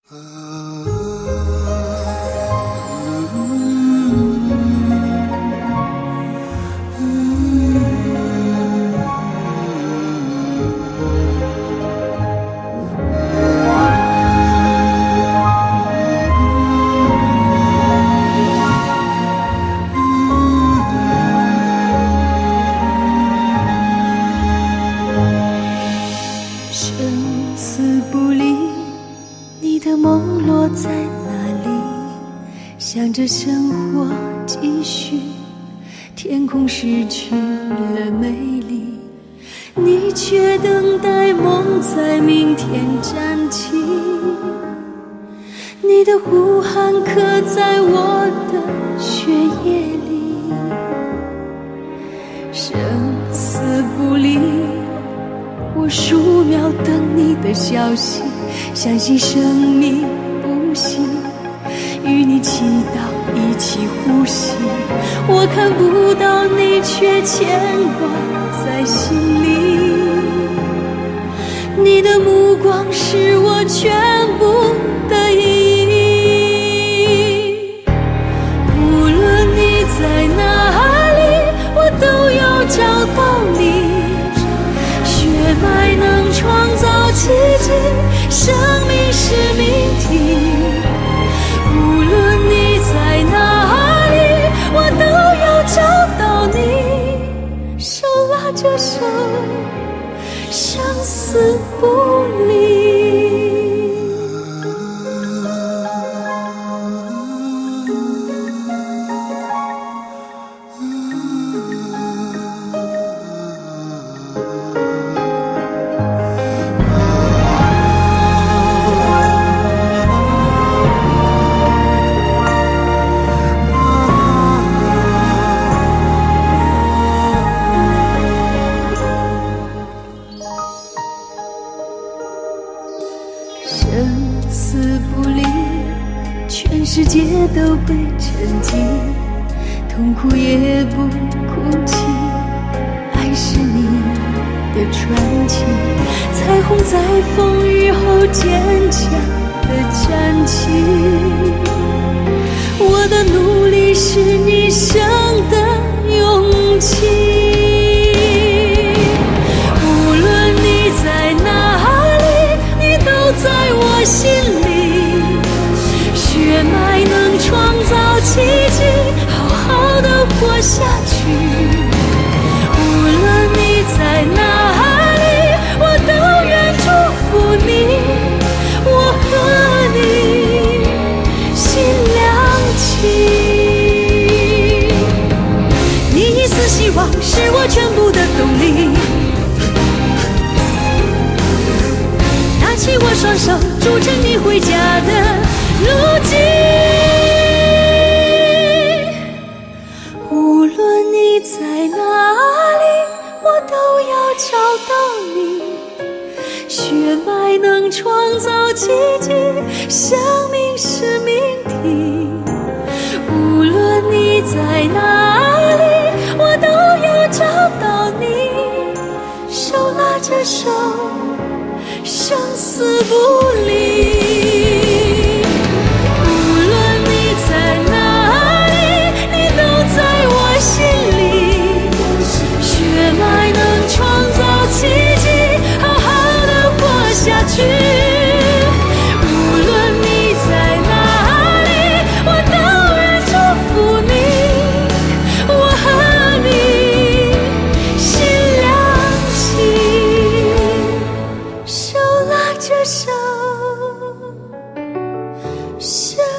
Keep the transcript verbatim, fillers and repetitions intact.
生死不离，你的梦落在哪里？想着生活继续，天空失去了美丽，你却等待梦在明天站起。你的呼喊刻在我的血液里，生死不离，我数秒等你的消息，相信生命不息，与你祈祷一起呼吸。我看不到你，却牵挂在心里，你的目光是我全部的意义。无论你在哪里，我都要找到你，血脉能创造奇迹，生命是命题。无论你在哪里，我都要找到你，手拉着手，生死不离。生死不离，全世界都被沉寂，痛苦也不哭泣，爱是你的传奇，彩虹在风雨后坚强地站起。我的努力是你生的勇气，无论你在哪里，你都在我心里，血脉能创造奇迹，好好的活下去。无论你在哪里，我都愿祝福你，我和你心亮起。你一丝希望是我全部的动力，拿起我双手，筑成你回家的路径。无论你在哪里，我都要找到你，血脉能创造奇迹，生命是命题。无论你在哪里，我都要找到你，手拉着手，生死不离。无论你在哪里，你都在我心里，血脉能创造奇迹，好好的活下去。无论你在哪里，我都愿祝福你，我和你心亮起，手拉着手，生